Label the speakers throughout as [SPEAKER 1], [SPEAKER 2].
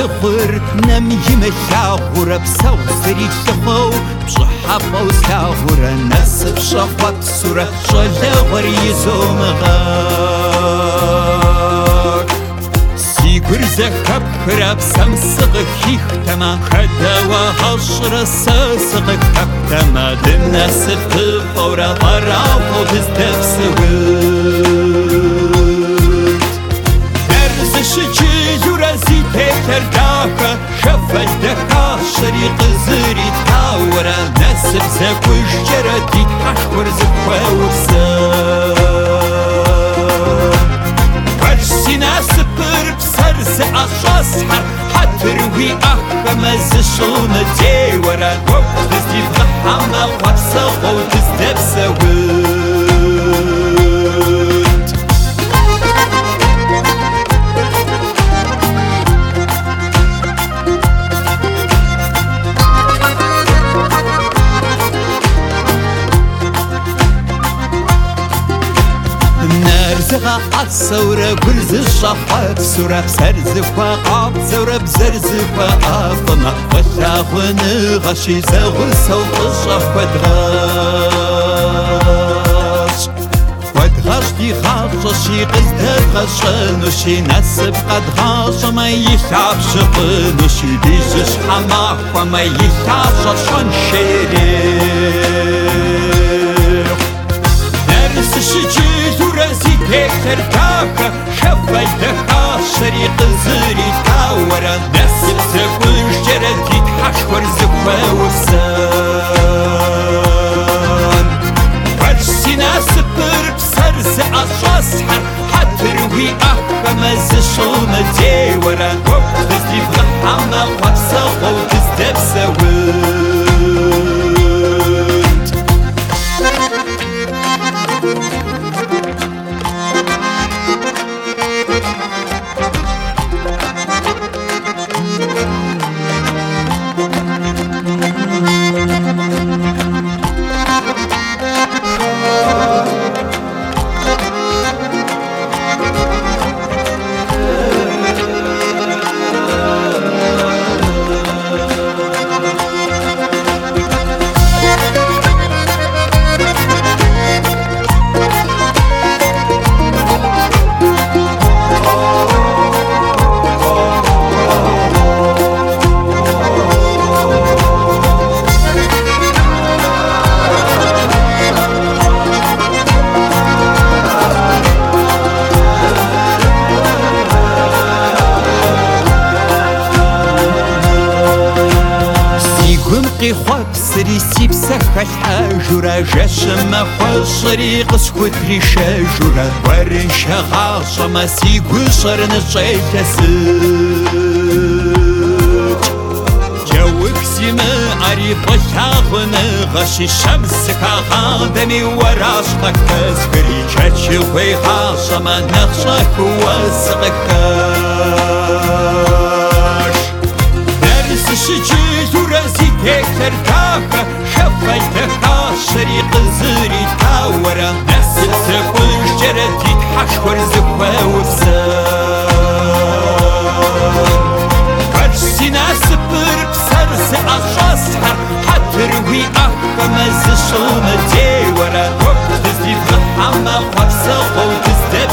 [SPEAKER 1] تغر نم يمشاغر بسو سري شخو بشحفة وساغر نسب شخوة سورة شلغر يزومغار سيقر زكب خراب سمسغ خيخ تما خدا وحشر ساسغ كب تما دنسب فورا غراف وبزدف سويت درزش جورزي تكر داكا شفت دكا شريق زري تاورا نسب زكوش جردي تحشور زكوا وفسان فرسي ناسب بربسرز أشاسحر حتروي أخمز شومتي ورا وقتزي بغحامة وابسا وتزدب سويت نرزغا عالثورة قرز الشحات سورة بسرز وقاب زورة بزرز وقافما وشاخون غشي زغل سوق الشاف ودغاش دي غاشي قزداد غشنوشي نسب قد غاش ما يشعب شقنوشي ديجش حماق وما يشعب شن شيري نرس شجيج ورزي تكتر داكا شفاي دكا شريق زري تاورا نسب زكوش جردي تحشور زكوا وفسان فرسي ناسب بربسرز أشاسحر حتروي أخمز شومتي ورا وقتزي بغحامة وابسا وتزدب سويت خواب سري سيب سخش حاجورا جشم خوشري قسكوت ريشا جورا ورن شغاش ما سيقو شرن الشيكسوت جوك سيما عريف شاغن غشي شمس كغادمي وراش قكس فري جاتشي ويغاش ما نخشاك واسغكاش درس شجيج ورزي تكتر داكا شفاي دكا شريق زري تاورا نسب زكوش جردي تحشور زكوا وفسان فرسي ناسب بربسرز أشاسحر حتروي أخمز شومتي ورا وقتزي بغحامة وابسا وتزدب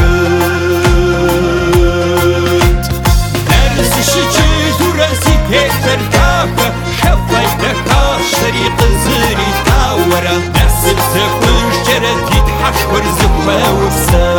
[SPEAKER 1] سويت درس شجيج ورزي تكتر داكا شفاي دكا شريق زري تاورا نسب زكوش جردي تحشور زكوا وفسان